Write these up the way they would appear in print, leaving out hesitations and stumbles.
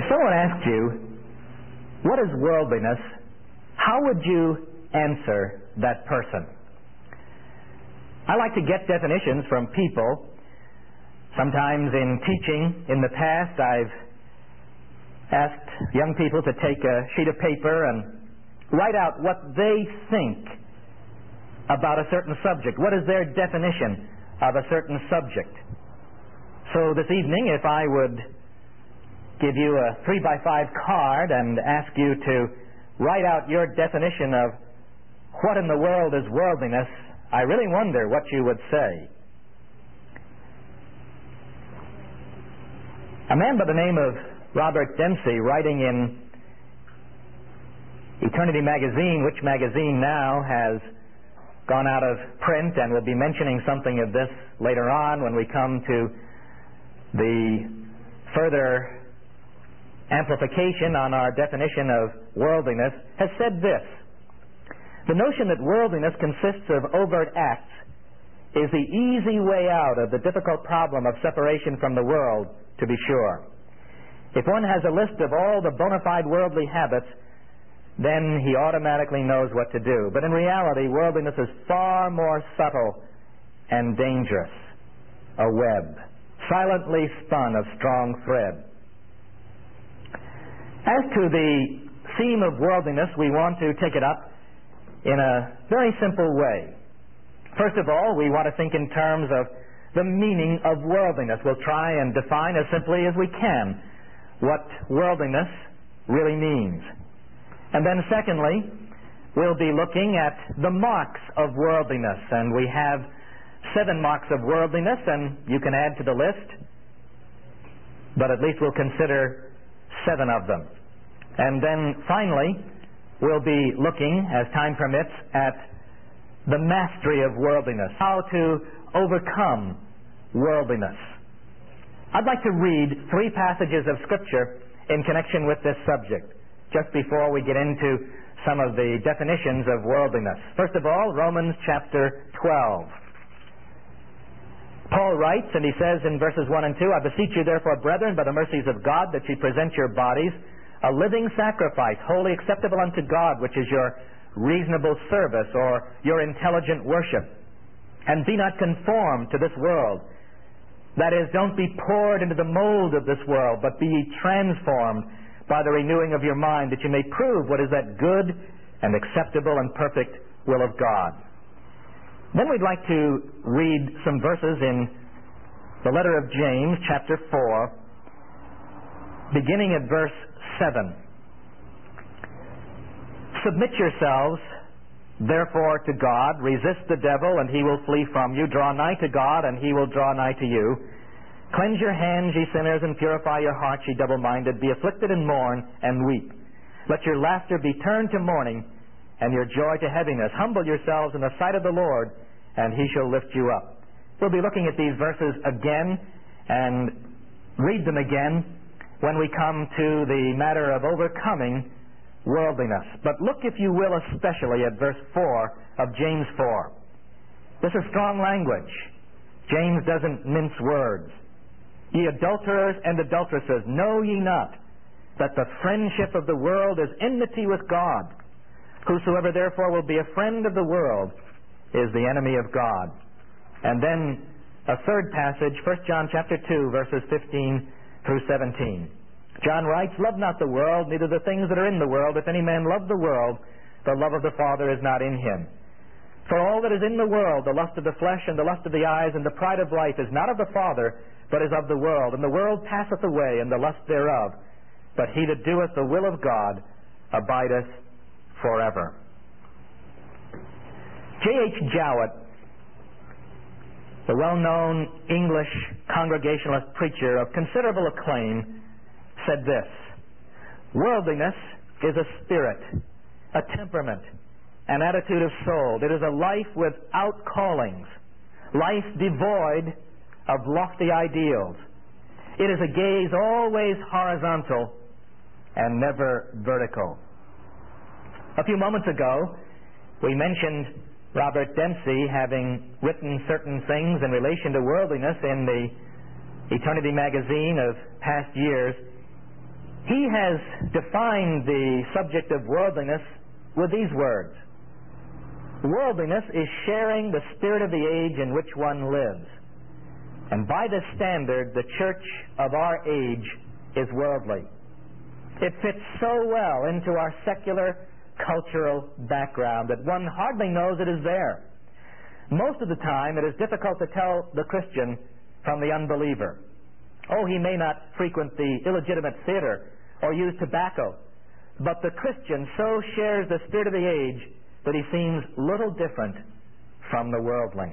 someone asked you, what is worldliness? How would you answer that person? I like to get definitions from people. Sometimes in teaching in the past, I've asked young people to take a sheet of paper and write out what they think about a certain subject. What is their definition of a certain subject? So this evening, if I would give you a 3x5 card and ask you to write out your definition of what in the world is worldliness, I really wonder what you would say. A man by the name of Robert Dempsey, writing in Eternity Magazine, which magazine now has gone out of print, and we'll be mentioning something of this later on when we come to the further amplification on our definition of worldliness, has said this: the notion that worldliness consists of overt acts is the easy way out of the difficult problem of separation from the world, to be sure. If one has a list of all the bona fide worldly habits, then he automatically knows what to do. But in reality, worldliness is far more subtle and dangerous. A web, silently spun of strong thread. As to the theme of worldliness, we want to take it up in a very simple way. First of all, we want to think in terms of the meaning of worldliness. We'll try and define as simply as we can what worldliness really means. And then secondly, we'll be looking at the marks of worldliness. And we have 7 marks of worldliness, and you can add to the list, but at least we'll consider 7 of them. And then finally, we'll be looking, as time permits, at the mastery of worldliness, how to overcome worldliness. I'd like to read 3 passages of Scripture in connection with this subject, just before we get into some of the definitions of worldliness. First of all, Romans chapter 12. Paul writes, and he says in verses 1 and 2, I beseech you therefore, brethren, by the mercies of God, that ye present your bodies a living sacrifice, wholly acceptable unto God, which is your reasonable service, or your intelligent worship. And be not conformed to this world. That is, don't be poured into the mold of this world, but be ye transformed by the renewing of your mind, that you may prove what is that good and acceptable and perfect will of God. Then we'd like to read some verses in the letter of James, chapter 4, beginning at verse 7. Submit yourselves, therefore, to God. Resist the devil, and he will flee from you. Draw nigh to God, and he will draw nigh to you. Cleanse your hands, ye sinners, and purify your hearts, ye double-minded. Be afflicted and mourn and weep. Let your laughter be turned to mourning, and your joy to heaviness. Humble yourselves in the sight of the Lord, and he shall lift you up. We'll be looking at these verses again and read them again when we come to the matter of overcoming worldliness. But look, if you will, especially at verse 4 of James 4. This is strong language. James doesn't mince words. Ye adulterers and adulteresses, know ye not that the friendship of the world is enmity with God? Whosoever therefore will be a friend of the world is the enemy of God. And then a third passage, 1 John chapter 2, verses 15 through 17. John writes, love not the world, neither the things that are in the world. If any man love the world, the love of the Father is not in him. For all that is in the world, the lust of the flesh and the lust of the eyes and the pride of life, is not of the Father, but is of the world. And the world passeth away, and the lust thereof. But he that doeth the will of God abideth forever. J.H. Jowett, the well-known English Congregationalist preacher of considerable acclaim, said this: worldliness is a spirit, a temperament, an attitude of soul. It is a life without callings, life devoid of lofty ideals. It is a gaze always horizontal and never vertical. A few moments ago, we mentioned Robert Dempsey having written certain things in relation to worldliness in the Eternity magazine of past years. He has defined the subject of worldliness with these words. Worldliness is sharing the spirit of the age in which one lives. And by this standard, the church of our age is worldly. It fits so well into our secular cultural background that one hardly knows it is there. Most of the time, it is difficult to tell the Christian from the unbeliever. Oh, he may not frequent the illegitimate theater or use tobacco, but the Christian so shares the spirit of the age that he seems little different from the worldling.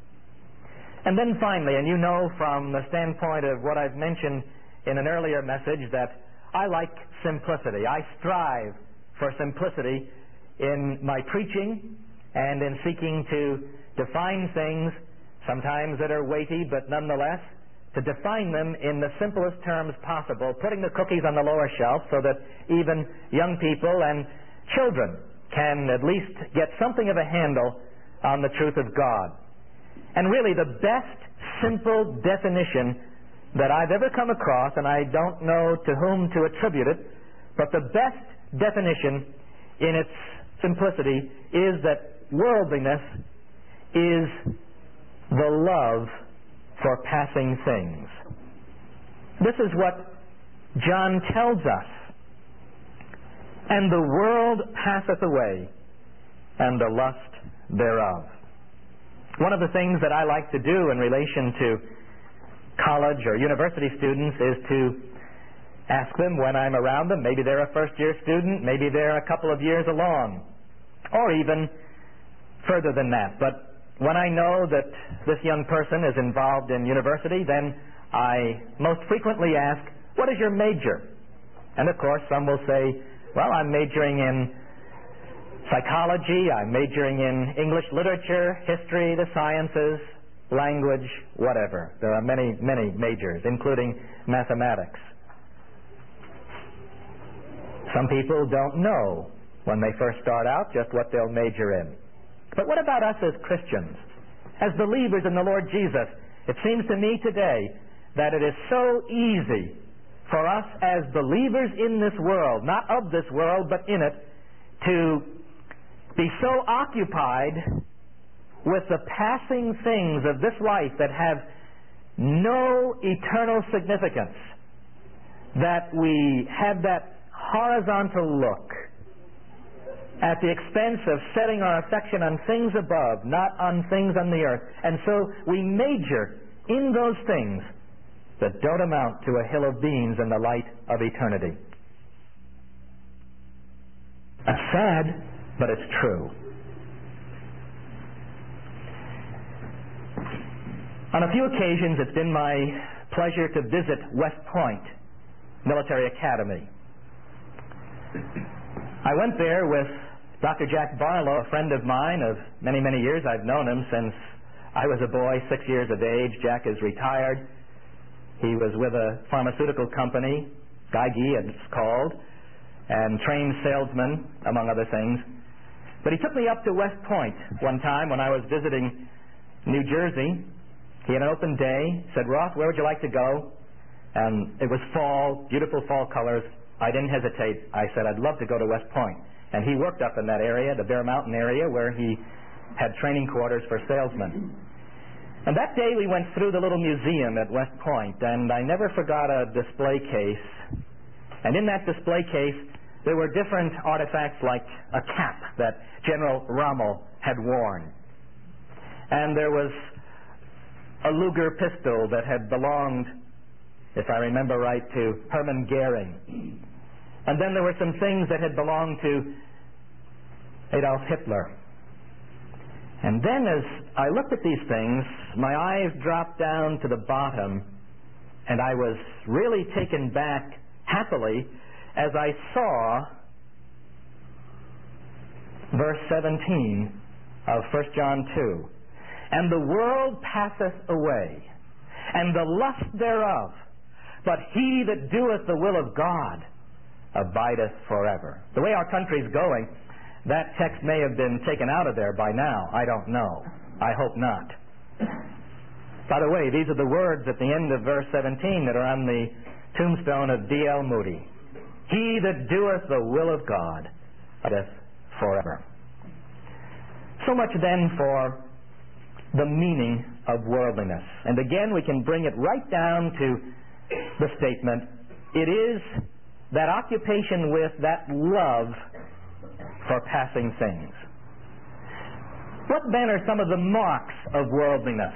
And then finally, and you know from the standpoint of what I've mentioned in an earlier message that I like simplicity. I strive for simplicity in my preaching and in seeking to define things, sometimes that are weighty, but nonetheless, to define them in the simplest terms possible, putting the cookies on the lower shelf so that even young people and children can at least get something of a handle on the truth of God. And really, the best simple definition that I've ever come across, and I don't know to whom to attribute it, but the best definition in its simplicity is that worldliness is the love for passing things. This is what John tells us. And the world passeth away, and the lust thereof. One of the things that I like to do in relation to college or university students is to ask them when I'm around them. Maybe they're a first-year student, maybe they're a couple of years along, or even further than that. But when I know that this young person is involved in university, then I most frequently ask, what is your major? And of course, some will say, well, I'm majoring in psychology, I'm majoring in English literature, history, the sciences, language, whatever. There are many, many majors, including mathematics. Some people don't know when they first start out just what they'll major in. But what about us as Christians? As believers in the Lord Jesus, it seems to me today that it is so easy for us as believers in this world, not of this world, but in it, to be so occupied with the passing things of this life that have no eternal significance, that we have that horizontal look at the expense of setting our affection on things above, not on things on the earth. And so we major in those things that don't amount to a hill of beans in the light of eternity. It's sad, but it's true. On a few occasions, it's been my pleasure to visit West Point Military Academy. I went there with Dr. Jack Barlow, a friend of mine of many, many years. I've known him since I was a boy, 6 years of age. Jack is retired. He was with a pharmaceutical company, Geigy it's called, and trained salesman, among other things. But he took me up to West Point one time when I was visiting New Jersey. He had an open day, said, Ross, where would you like to go? And it was fall, beautiful fall colors. I didn't hesitate. I said, I'd love to go to West Point. And he worked up in that area, the Bear Mountain area, where he had training quarters for salesmen. And that day we went through the little museum at West Point, and I never forgot a display case. And in that display case, there were different artifacts like a cap that General Rommel had worn. And there was a Luger pistol that had belonged, if I remember right, to Hermann Goering. And then there were some things that had belonged to Adolf Hitler. And then as I looked at these things, my eyes dropped down to the bottom, and I was really taken back happily as I saw verse 17 of 1 John 2. And the world passeth away, and the lust thereof, but he that doeth the will of God abideth forever. The way our country's going, that text may have been taken out of there by now. I don't know. I hope not. By the way, these are the words at the end of verse 17 that are on the tombstone of D.L. Moody. He that doeth the will of God abideth forever. So much then for the meaning of worldliness. And again, we can bring it right down to the statement, it is that occupation with, that love for passing things. What then are some of the marks of worldliness?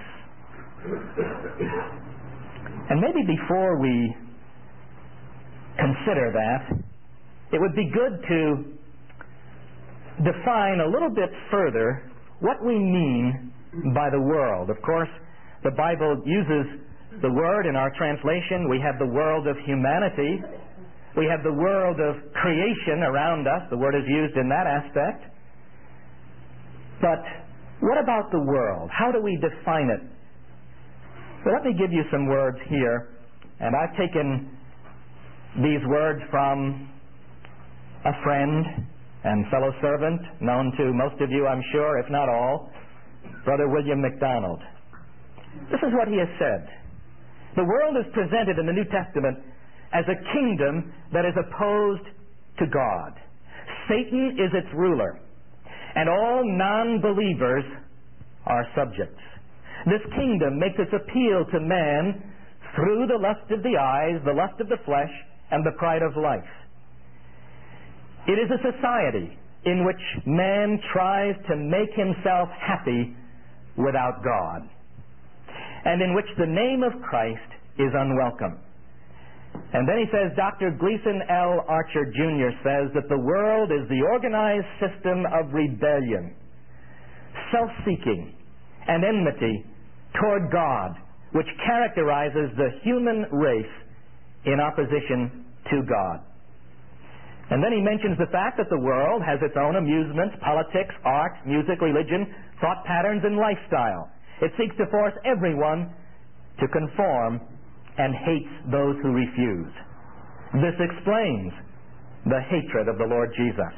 And maybe before we consider that, it would be good to define a little bit further what we mean by the world. Of course, the Bible uses the word in our translation. We have the world of humanity. We have the world of creation around us. The word is used in that aspect. But what about the world? How do we define it? So let me give you some words here. And I've taken these words from a friend and fellow servant, known to most of you, I'm sure, if not all, Brother William MacDonald. This is what he has said. The world is presented in the New Testament as a kingdom that is opposed to God. Satan is its ruler, and all non-believers are subjects. This kingdom makes its appeal to man through the lust of the eyes, the lust of the flesh, and the pride of life. It is a society in which man tries to make himself happy without God, and in which the name of Christ is unwelcome. And then he says, Dr. Gleason L. Archer Jr. says that the world is the organized system of rebellion, self-seeking, and enmity toward God, which characterizes the human race in opposition to God. And then he mentions the fact that the world has its own amusements, politics, arts, music, religion, thought patterns, and lifestyle. It seeks to force everyone to conform and hates those who refuse. This explains the hatred of the Lord Jesus.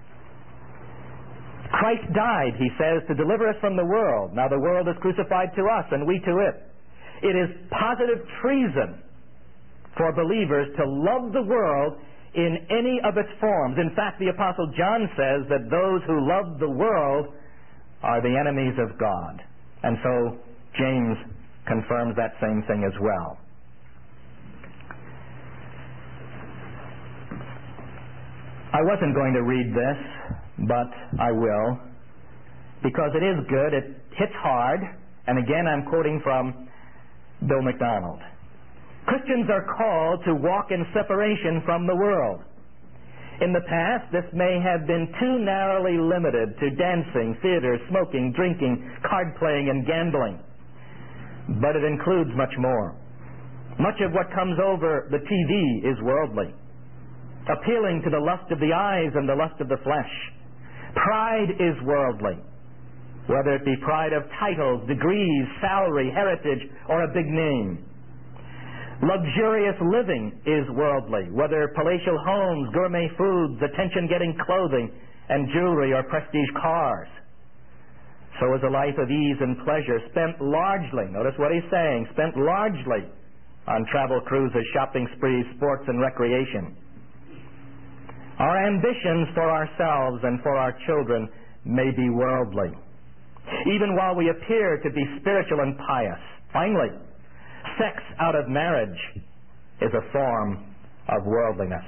Christ died, he says, to deliver us from the world. Now the world is crucified to us and we to it. It is positive treason for believers to love the world in any of its forms. In fact, the Apostle John says that those who love the world are the enemies of God. And so James confirms that same thing as well. I wasn't going to read this, but I will, because it is good. It hits hard. And again, I'm quoting from Bill MacDonald. Christians are called to walk in separation from the world. In the past, this may have been too narrowly limited to dancing, theater, smoking, drinking, card playing, and gambling. But it includes much more. Much of what comes over the TV is worldly, appealing to the lust of the eyes and the lust of the flesh. Pride is worldly, whether it be pride of titles, degrees, salary, heritage, or a big name. Luxurious living is worldly, whether palatial homes, gourmet foods, attention-getting clothing, and jewelry or prestige cars. So is a life of ease and pleasure spent largely, notice what he's saying, spent largely on travel cruises, shopping sprees, sports, and recreation. Our ambitions for ourselves and for our children may be worldly, even while we appear to be spiritual and pious. Finally, sex out of marriage is a form of worldliness.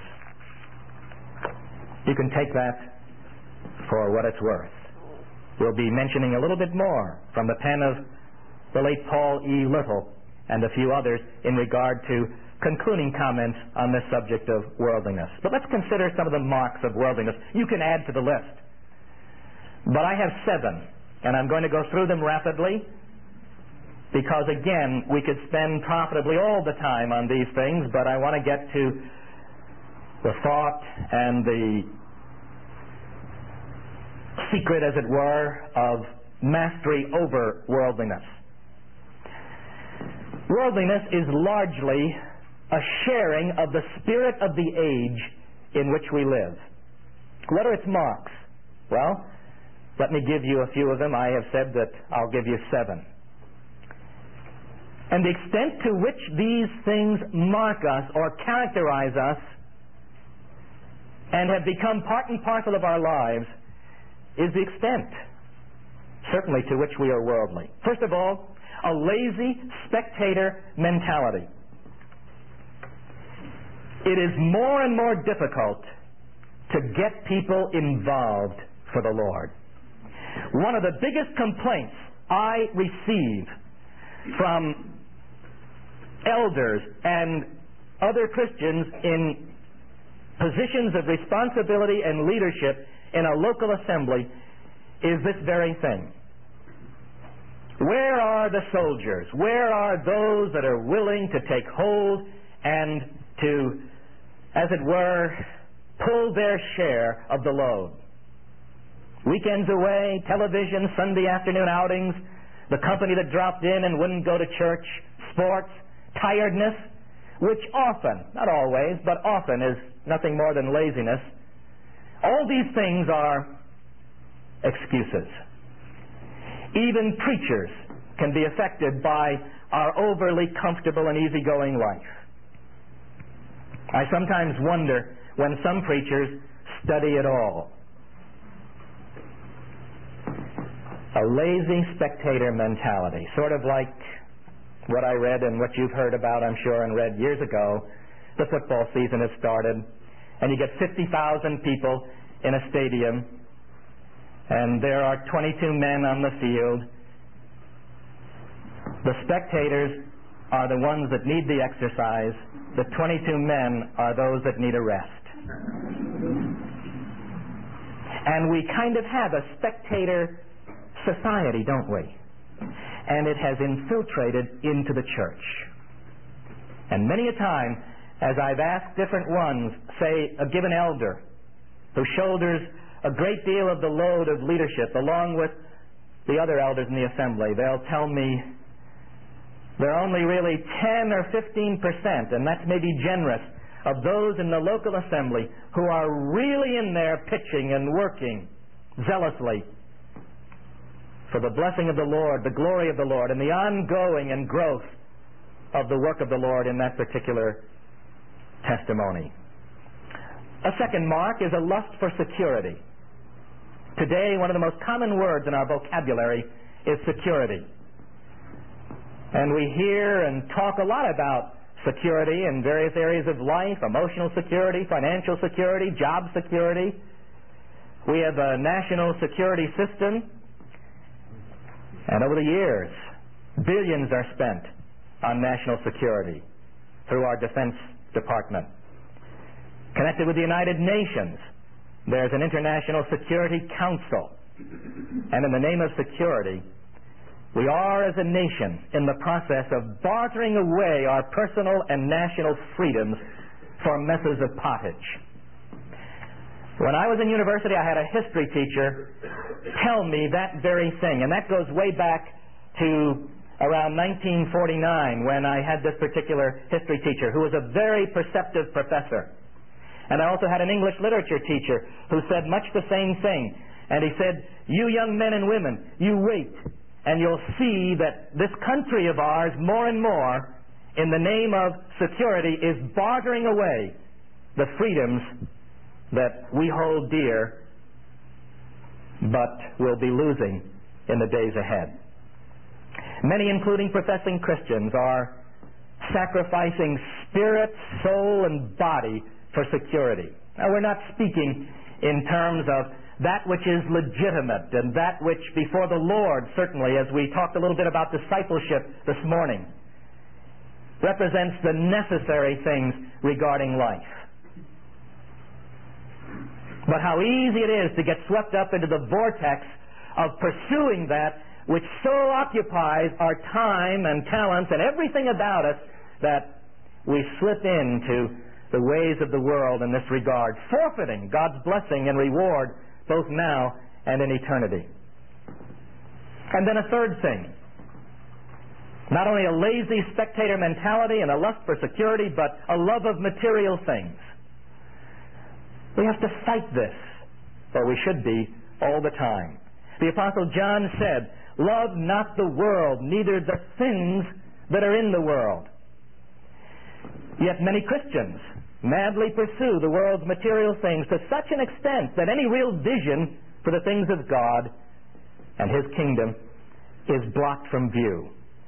You can take that for what it's worth. We'll be mentioning a little bit more from the pen of the late Paul E. Little and a few others in regard to concluding comments on this subject of worldliness. But let's consider some of the marks of worldliness. You can add to the list. But I have 7, and I'm going to go through them rapidly because, again, we could spend profitably all the time on these things, but I want to get to the thought and the secret, as it were, of mastery over worldliness. Worldliness is largely a sharing of the spirit of the age in which we live. What are its marks? Well, let me give you a few of them. I have said that I'll give you 7. And the extent to which these things mark us or characterize us and have become part and parcel of our lives is the extent, certainly, to which we are worldly. First of all, a lazy spectator mentality. It is more and more difficult to get people involved for the Lord. One of the biggest complaints I receive from elders and other Christians in positions of responsibility and leadership in a local assembly is this very thing. Where are the soldiers? Where are those that are willing to take hold and to, as it were, pull their share of the load? Weekends away, television, Sunday afternoon outings, the company that dropped in and wouldn't go to church, sports, tiredness, which often, not always, but often is nothing more than laziness. All these things are excuses. Even preachers can be affected by our overly comfortable and easygoing life. I sometimes wonder when some preachers study at all. A lazy spectator mentality, sort of like what I read and what you've heard about, I'm sure, and read years ago. The football season has started, and you get 50,000 people in a stadium, and there are 22 men on the field. The spectators are the ones that need the exercise. The 22 men are those that need a rest. And we kind of have a spectator society, don't we? And it has infiltrated into the church. And many a time, as I've asked different ones, say a given elder who shoulders a great deal of the load of leadership along with the other elders in the assembly, they'll tell me there are only really 10 or 15%, and that's maybe generous, of those in the local assembly who are really in there pitching and working zealously for the blessing of the Lord, the glory of the Lord, and the ongoing and growth of the work of the Lord in that particular testimony. A second mark is a lust for security. Today, one of the most common words in our vocabulary is security. And we hear and talk a lot about security in various areas of life: emotional security, financial security, job security. We have a national security system, and over the years, billions are spent on national security through our Defense Department. Connected with the United Nations, there's an International Security Council. And in the name of security, we are as a nation in the process of bartering away our personal and national freedoms for messes of pottage. When I was in university, I had a history teacher tell me that very thing, and that goes way back to around 1949 when I had this particular history teacher who was a very perceptive professor. And I also had an English literature teacher who said much the same thing. And he said, "You young men and women, you wait, and you'll see that this country of ours, more and more, in the name of security, is bartering away the freedoms that we hold dear, but will be losing in the days ahead." Many, including professing Christians, are sacrificing spirit, soul, and body for security. Now, we're not speaking in terms of that which is legitimate and that which before the Lord, certainly, as we talked a little bit about discipleship this morning, represents the necessary things regarding life. But how easy it is to get swept up into the vortex of pursuing that which so occupies our time and talents and everything about us that we slip into the ways of the world in this regard, forfeiting God's blessing and reward both now and in eternity. And then a third thing, not only a lazy spectator mentality and a lust for security, but a love of material things. We have to fight this, or we should be, all the time. The Apostle John said, "Love not the world, neither the things that are in the world." Yet many Christians madly pursue the world's material things to such an extent that any real vision for the things of God and His kingdom is blocked from view.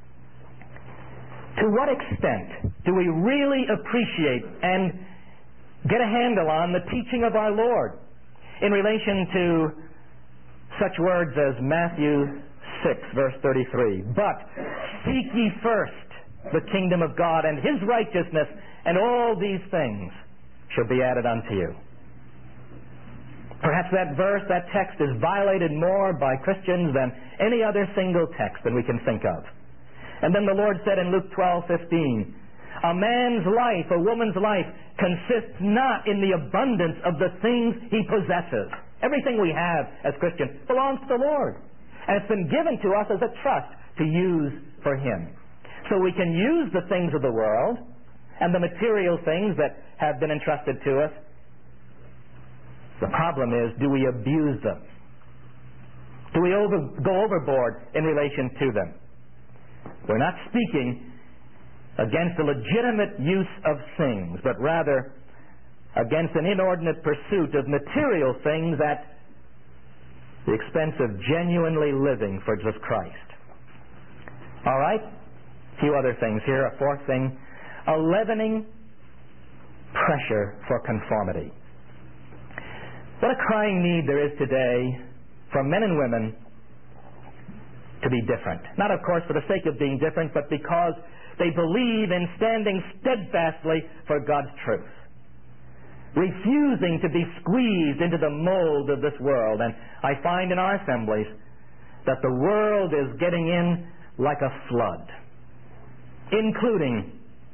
To what extent do we really appreciate and get a handle on the teaching of our Lord in relation to such words as Matthew 6, verse 33, "But seek ye first the kingdom of God and His righteousness, and all these things shall be added unto you." Perhaps that verse, that text, is violated more by Christians than any other single text that we can think of. And then the Lord said in Luke 12:15, "A man's life, a woman's life, consists not in the abundance of the things he possesses." Everything we have as Christians belongs to the Lord. And it's been given to us as a trust to use for Him. So we can use the things of the world and the material things that have been entrusted to us. The problem is, do we abuse them? Do we go overboard in relation to them? We're not speaking against the legitimate use of things, but rather against an inordinate pursuit of material things at the expense of genuinely living for Jesus Christ. All right? A few other things here. A fourth thing, a leavening pressure for conformity. What a crying need there is today for men and women to be different. Not, of course, for the sake of being different, but because they believe in standing steadfastly for God's truth, refusing to be squeezed into the mold of this world. And I find in our assemblies that the world is getting in like a flood, including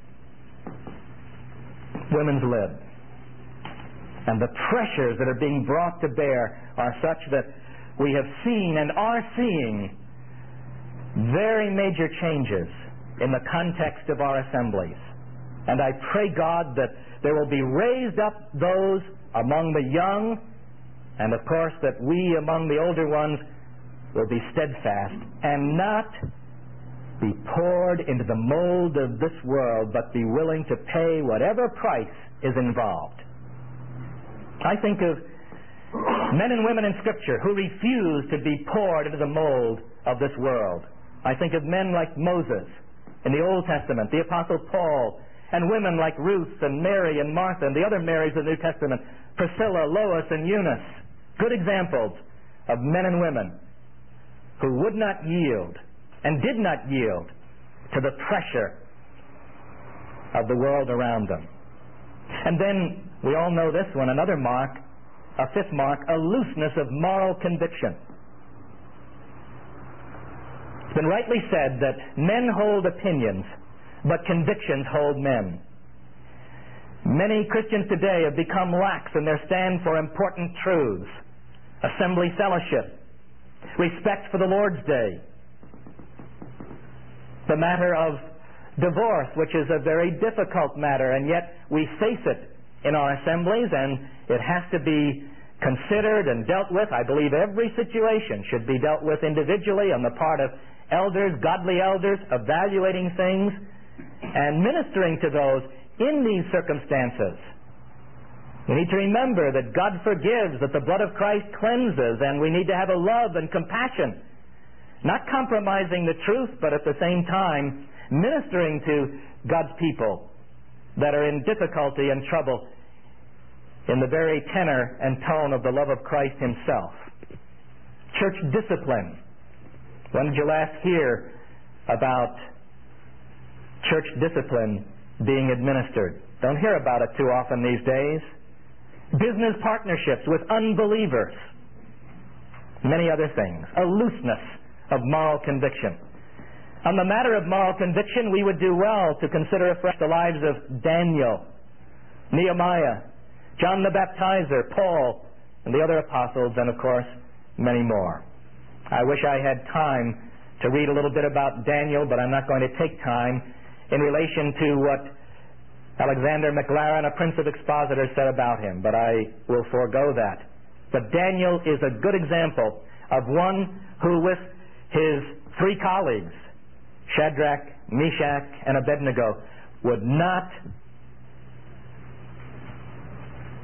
women's lib. And the pressures that are being brought to bear are such that we have seen and are seeing very major changes in the context of our assemblies. And I pray God that there will be raised up those among the young, and of course that we among the older ones will be steadfast and not be poured into the mold of this world, but be willing to pay whatever price is involved. I think of men and women in Scripture who refuse to be poured into the mold of this world. I think of men like Moses in the Old Testament, the Apostle Paul, and women like Ruth and Mary and Martha and the other Marys of the New Testament, Priscilla, Lois, and Eunice. Good examples of men and women who would not yield and did not yield to the pressure of the world around them. And then, we all know this one, another mark, a fifth mark, a looseness of moral conviction. It's been rightly said that men hold opinions, but convictions hold men. Many Christians today have become lax in their stand for important truths: assembly fellowship, respect for the Lord's Day, the matter of divorce, which is a very difficult matter, and yet we face it in our assemblies, and it has to be considered and dealt with. I believe every situation should be dealt with individually on the part of elders, godly elders, evaluating things and ministering to those in these circumstances. We need to remember that God forgives, that the blood of Christ cleanses, and we need to have a love and compassion, not compromising the truth, but at the same time ministering to God's people that are in difficulty and trouble in the very tenor and tone of the love of Christ Himself. Church discipline. When did you last hear about church discipline being administered? Don't hear about it too often these days. Business partnerships with unbelievers. Many other things. A looseness of moral conviction. On the matter of moral conviction, we would do well to consider afresh the lives of Daniel, Nehemiah, John the Baptizer, Paul, and the other apostles, and of course, many more. I wish I had time to read a little bit about Daniel, but I'm not going to take time in relation to what Alexander McLaren, a prince of expositors, said about him, but I will forego that. But Daniel is a good example of one who, with his three colleagues, Shadrach, Meshach, and Abednego, would not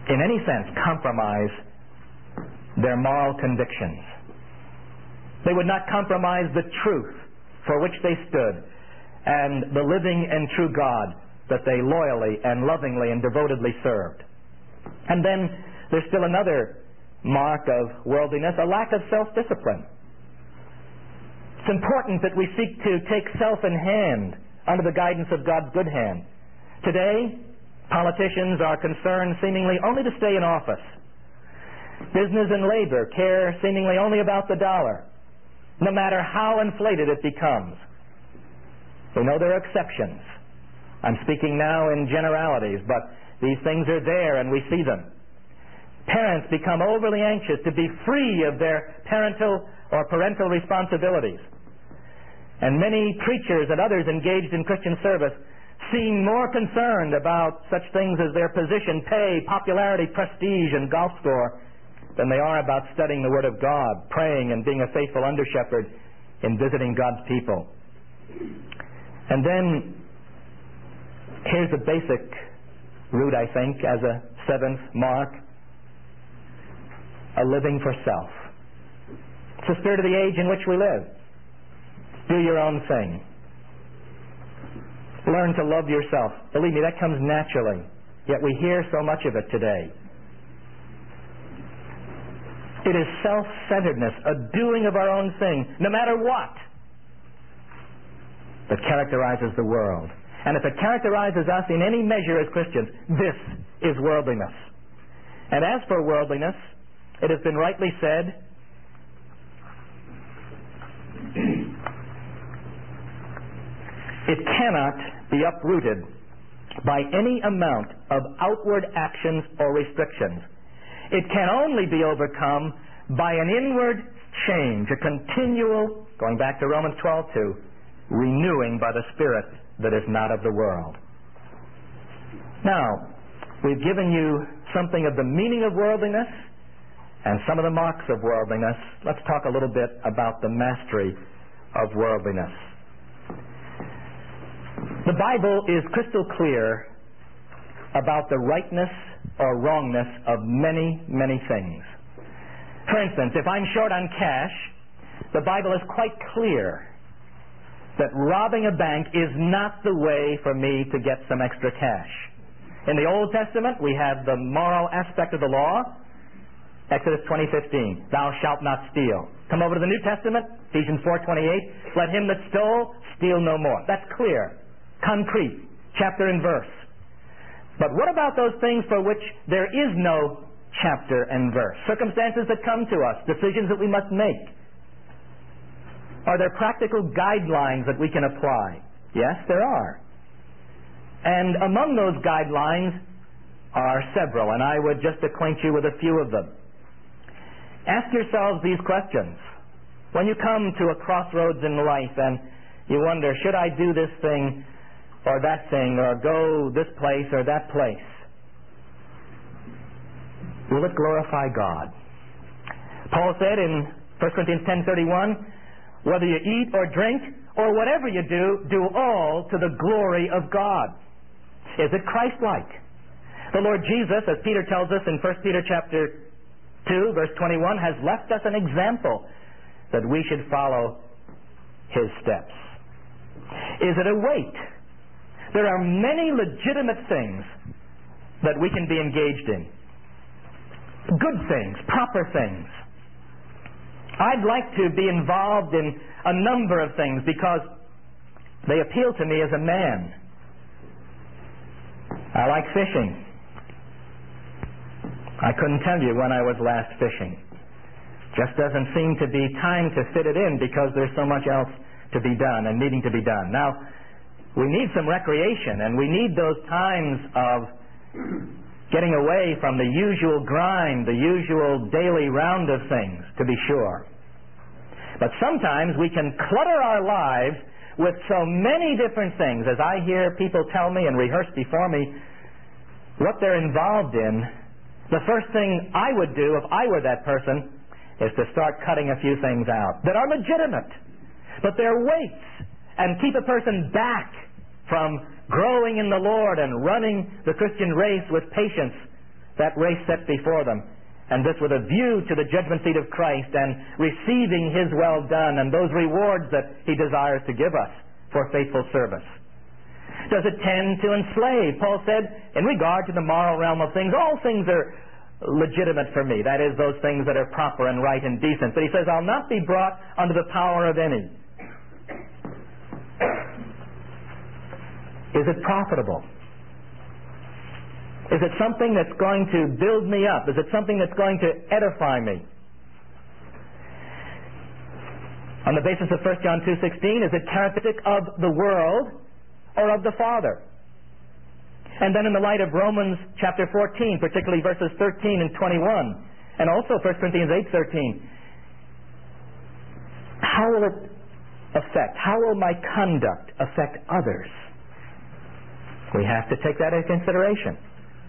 in any sense, compromise their moral convictions. They would not compromise the truth for which they stood and the living and true God that they loyally and lovingly and devotedly served. And then there's still another mark of worldliness, a lack of self-discipline. It's important that we seek to take self in hand under the guidance of God's good hand. Today, politicians are concerned seemingly only to stay in office. Business and labor care seemingly only about the dollar, no matter how inflated it becomes. We know there are exceptions. I'm speaking now in generalities, but these things are there and we see them. Parents become overly anxious to be free of their parental responsibilities. And many preachers and others engaged in Christian service seem more concerned about such things as their position, pay, popularity, prestige, and golf score than they are about studying the Word of God, praying, and being a faithful under-shepherd in visiting God's people. And then, here's a basic root, I think, as a seventh mark: a living for self. It's the spirit of the age in which we live. Do your own thing. Learn to love yourself. Believe me, that comes naturally. Yet we hear so much of it today. It is self-centeredness, a doing of our own thing, no matter what, that characterizes the world. And if it characterizes us in any measure as Christians, this is worldliness. And as for worldliness, it has been rightly said, it cannot be uprooted by any amount of outward actions or restrictions. It can only be overcome by an inward change, a continual, going back to Romans 12:2, renewing by the Spirit that is not of the world. Now, we've given you something of the meaning of worldliness and some of the marks of worldliness. Let's talk a little bit about the mastery of worldliness. The Bible is crystal clear about the rightness or wrongness of many, many things. For instance, if I'm short on cash, the Bible is quite clear that robbing a bank is not the way for me to get some extra cash. In the Old Testament, we have the moral aspect of the law, Exodus 20:15, thou shalt not steal. Come over to the New Testament, Ephesians 4:28, let him that stole steal no more. That's clear, concrete, chapter and verse. But what about those things for which there is no chapter and verse? Circumstances that come to us, decisions that we must make. Are there practical guidelines that we can apply? Yes, there are. And among those guidelines are several, and I would just acquaint you with a few of them. Ask yourselves these questions. When you come to a crossroads in life and you wonder, should I do this thing or that thing, or go this place or that place? Will it glorify God? Paul said in 1 Corinthians 10:31, whether you eat or drink or whatever you do, do all to the glory of God. Is it Christ-like? The Lord Jesus, as Peter tells us in 1 Peter chapter 2, verse 21, has left us an example that we should follow his steps. Is it a weight? There are many legitimate things that we can be engaged in. Good things, proper things. I'd like to be involved in a number of things because they appeal to me as a man. I like fishing. I couldn't tell you when I was last fishing. Just doesn't seem to be time to fit it in because there's so much else to be done and needing to be done. Now, we need some recreation, and we need those times of getting away from the usual grind, the usual daily round of things, to be sure. But sometimes we can clutter our lives with so many different things. As I hear people tell me and rehearse before me what they're involved in, the first thing I would do if I were that person is to start cutting a few things out that are legitimate, but they're weights and keep a person back from growing in the Lord and running the Christian race with patience that race set before them, and this with a view to the judgment seat of Christ and receiving His well done and those rewards that He desires to give us for faithful service? Does it tend to enslave? Paul said, in regard to the moral realm of things, all things are legitimate for me. That is, those things that are proper and right and decent. But he says, I'll not be brought under the power of any. Is it profitable? Is it something that's going to build me up? Is it something that's going to edify me? On the basis of 1 John 2:16, is it characteristic of the world or of the Father? And then in the light of Romans chapter 14, particularly verses 13 and 21, and also 1 Corinthians 8:13, how will it affect, how will my conduct affect others? We have to take that into consideration.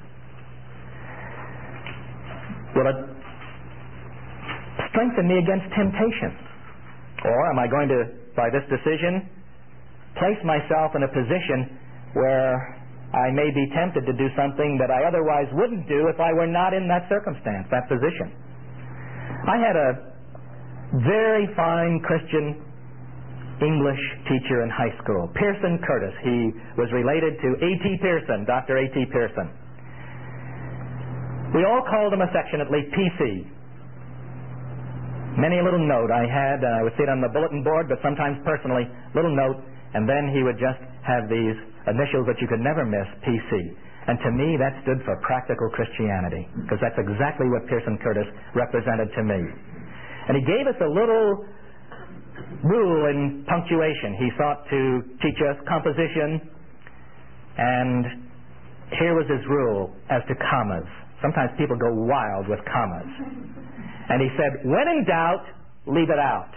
Will it strengthen me against temptation? Or am I going to, by this decision, place myself in a position where I may be tempted to do something that I otherwise wouldn't do if I were not in that circumstance, that position? I had a very fine Christian English teacher in high school, Pearson Curtis. He was related to A.T. Pearson, Dr. A.T. Pearson. We all called him affectionately PC. Many a little note I had, I would see it on the bulletin board, but sometimes personally, little note, and then he would just have these initials that you could never miss, PC. And to me, that stood for practical Christianity, because that's exactly what Pearson Curtis represented to me. And he gave us a little rule in punctuation. He sought to teach us composition, and here was his rule as to commas. Sometimes people go wild with commas. And he said, when in doubt, leave it out.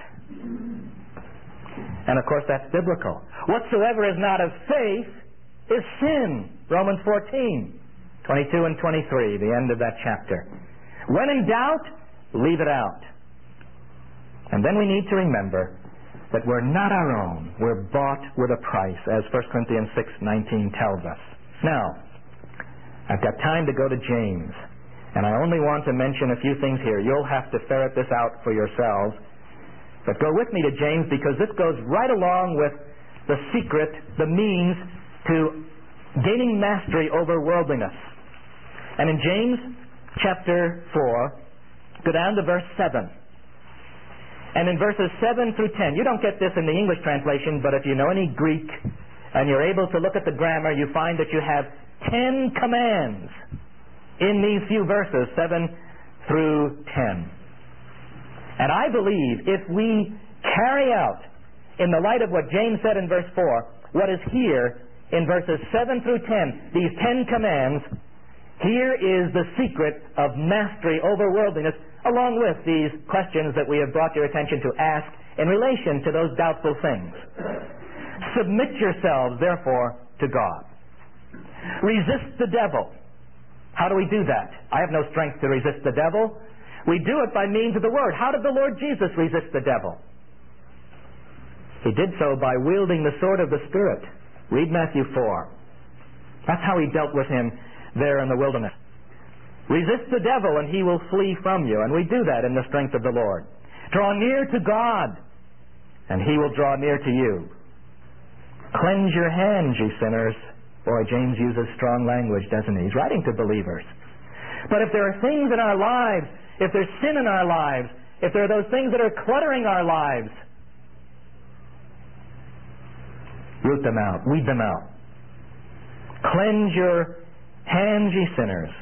And of course that's biblical. Whatsoever is not of faith is sin. Romans 14, 22 and 23, the end of that chapter. When in doubt, leave it out. And then we need to remember that we're not our own. We're bought with a price, as 1 Corinthians 6:19 tells us. Now, I've got time to go to James, and I only want to mention a few things here. You'll have to ferret this out for yourselves. But go with me to James, because this goes right along with the secret, the means to gaining mastery over worldliness. And in James chapter 4, go down to verse 7. And in verses 7 through 10, you don't get this in the English translation, but if you know any Greek and you're able to look at the grammar, you find that you have 10 commands in these few verses, 7 through 10. And I believe if we carry out, in the light of what James said in verse 4, what is here in verses 7 through 10, these 10 commands, here is the secret of mastery over worldliness, along with these questions that we have brought your attention to ask in relation to those doubtful things. Submit yourselves, therefore, to God. Resist the devil. How do we do that? I have no strength to resist the devil. We do it by means of the Word. How did the Lord Jesus resist the devil? He did so by wielding the sword of the Spirit. Read Matthew 4. That's how he dealt with him there in the wilderness. Resist the devil and he will flee from you. And we do that in the strength of the Lord. Draw near to God and he will draw near to you. Cleanse your hands, ye sinners. Boy, James uses strong language, doesn't he? He's writing to believers. But if there are things in our lives, if there's sin in our lives, if there are those things that are cluttering our lives, root them out, weed them out. Cleanse your hands, ye sinners.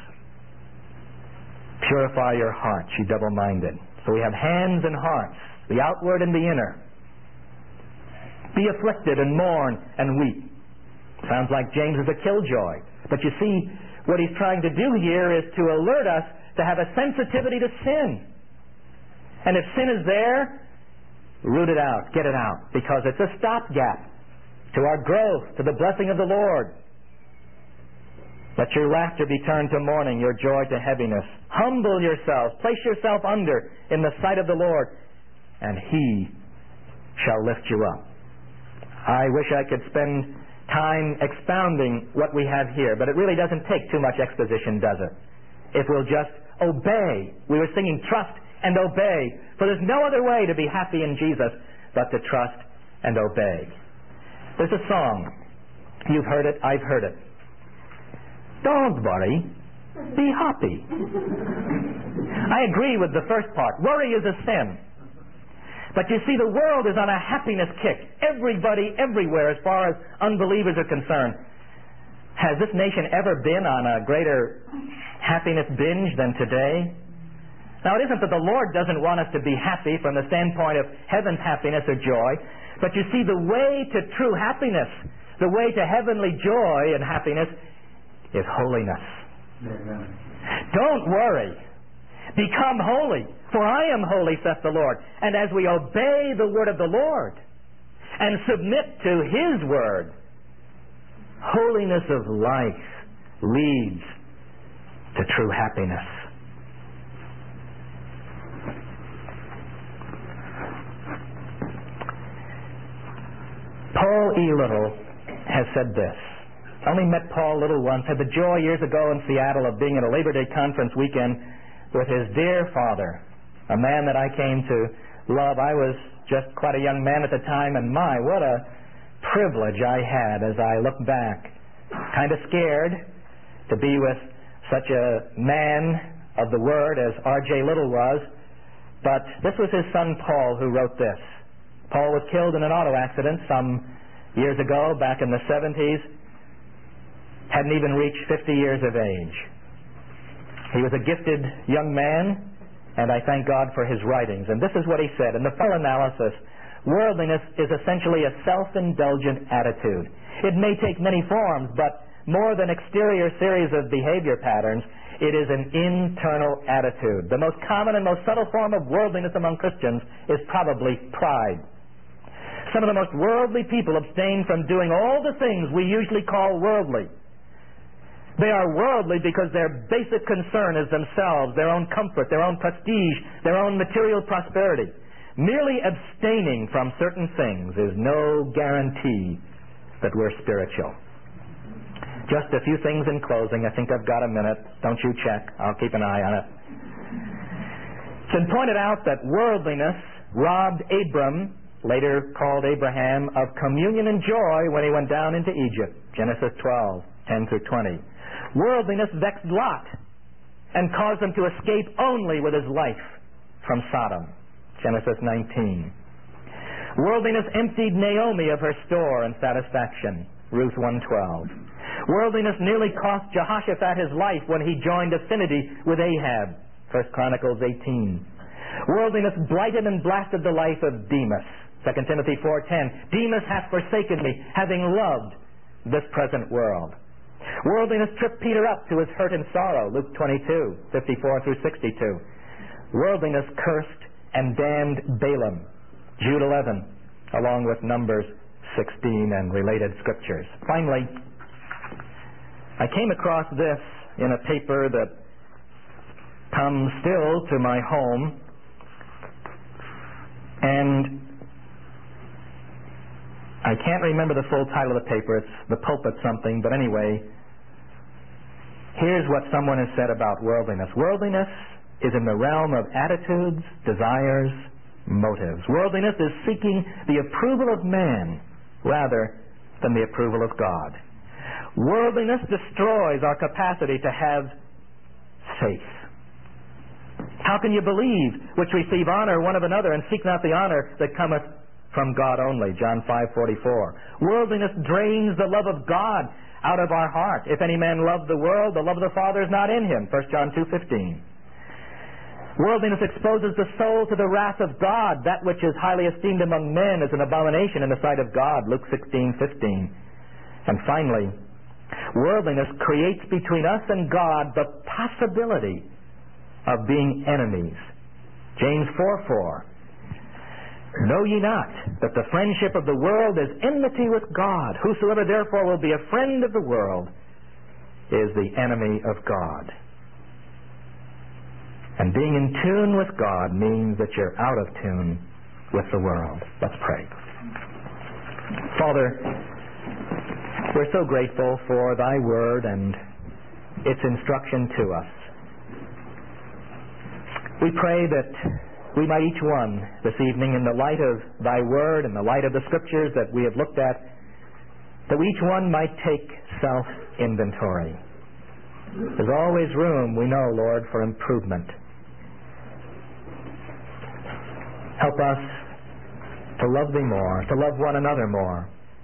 Purify your hearts, ye double-minded. So we have hands and hearts, the outward and the inner. Be afflicted and mourn and weep. Sounds like James is a killjoy. But you see, what he's trying to do here is to alert us to have a sensitivity to sin. And if sin is there, root it out, get it out, because it's a stopgap to our growth, to the blessing of the Lord. Let your laughter be turned to mourning, your joy to heaviness. Humble yourselves, place yourself under in the sight of the Lord, and He shall lift you up. I wish I could spend time expounding what we have here, but it really doesn't take too much exposition, does it? if we'll just obey. We were singing trust and obey. For there's no other way to be happy in Jesus but to trust and obey. There's a song. You've heard it, I've heard it. Don't worry, be happy. I agree with the first part. Worry is a sin. But you see, the world is on a happiness kick. Everybody, everywhere, as far as unbelievers are concerned. Has this nation ever been on a greater happiness binge than today? Now, it isn't that the Lord doesn't want us to be happy from the standpoint of heaven's happiness or joy, but you see, the way to true happiness, the way to heavenly joy and happiness, is holiness. Amen. Don't worry. Become holy, for I am holy, saith the Lord. And as we obey the word of the Lord and submit to His word, holiness of life leads to true happiness. Paul E. Little has said this. I only met Paul Little once. Had the joy years ago in Seattle of being at a Labor Day conference weekend with his dear father, a man that I came to love. I was just quite a young man at the time, and my, what a privilege I had as I look back. Kind of scared to be with such a man of the Word as R.J. Little was, but this was his son Paul who wrote this. Paul was killed in an auto accident some years ago, back in the 70s. Hadn't even reached 50 years of age. He was a gifted young man, and I thank God for his writings. And this is what he said. In the full analysis, worldliness is essentially a self-indulgent attitude. It may take many forms, but more than exterior series of behavior patterns, it is an internal attitude. The most common and most subtle form of worldliness among Christians is probably pride. Some of the most worldly people abstain from doing all the things we usually call worldly. They are worldly because their basic concern is themselves, their own comfort, their own prestige, their own material prosperity. Merely abstaining from certain things is no guarantee that we're spiritual. Just a few things in closing. I think I've got a minute. Don't you check. I'll keep an eye on it. It's been pointed out that worldliness robbed Abram, later called Abraham, of communion and joy when he went down into Egypt. Genesis 12, 10 through 20. Worldliness vexed Lot and caused him to escape only with his life from Sodom. Genesis 19. Worldliness emptied Naomi of her store and satisfaction. Ruth 1:12. Worldliness nearly cost Jehoshaphat his life when he joined affinity with Ahab. 1 Chronicles 18. Worldliness blighted and blasted the life of Demas. 2 Timothy 4:10. Demas hath forsaken me, having loved this present world. Worldliness tripped Peter up to his hurt and sorrow. Luke 22, 54 through 62. Worldliness cursed and damned Balaam. Jude 11, along with Numbers 16 and related scriptures. Finally, I came across this in a paper that comes still to my home, and I can't remember the full title of the paper. It's The Pulpit something, but anyway, here's what someone has said about worldliness. Worldliness is in the realm of attitudes, desires, motives. Worldliness is seeking the approval of man rather than the approval of God. Worldliness destroys our capacity to have faith. How can you believe which receive honor one of another and seek not the honor that cometh from God only? John 5:44. Worldliness drains the love of God out of our heart. If any man love the world, the love of the Father is not in him. 1 John 2:15. Worldliness exposes the soul to the wrath of God. That which is highly esteemed among men is an abomination in the sight of God. Luke 16:15. And finally, worldliness creates between us and God the possibility of being enemies. James 4:4. Know ye not that the friendship of the world is enmity with God? Whosoever therefore will be a friend of the world is the enemy of God. And being in tune with God means that you're out of tune with the world. Let's pray. Father, we're so grateful for Thy Word and its instruction to us. We pray that we might each one this evening, in the light of Thy Word, in the light of the Scriptures that we have looked at, that we each one might take self-inventory. There's always room, we know, Lord, for improvement. Help us to love Thee more, to love one another more.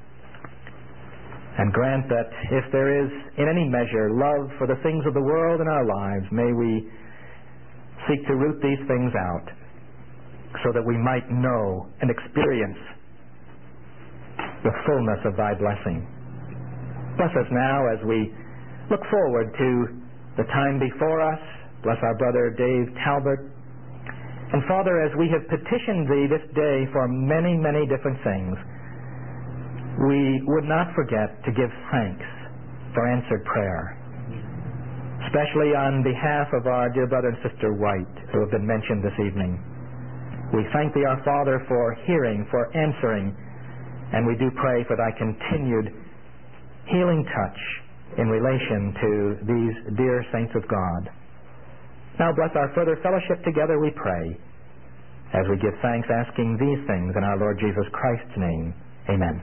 And grant that if there is, in any measure, love for the things of the world in our lives, may we seek to root these things out so that we might know and experience the fullness of Thy blessing. Bless us now as we look forward to the time before us. Bless our brother Dave Talbot. And Father, as we have petitioned Thee this day for many, many different things, we would not forget to give thanks for answered prayer, especially on behalf of our dear brother and sister White, who have been mentioned this evening. We thank Thee, our Father, for hearing, for answering, and we do pray for Thy continued healing touch in relation to these dear saints of God. Now bless our further fellowship together, we pray, as we give thanks, asking these things in our Lord Jesus Christ's name. Amen.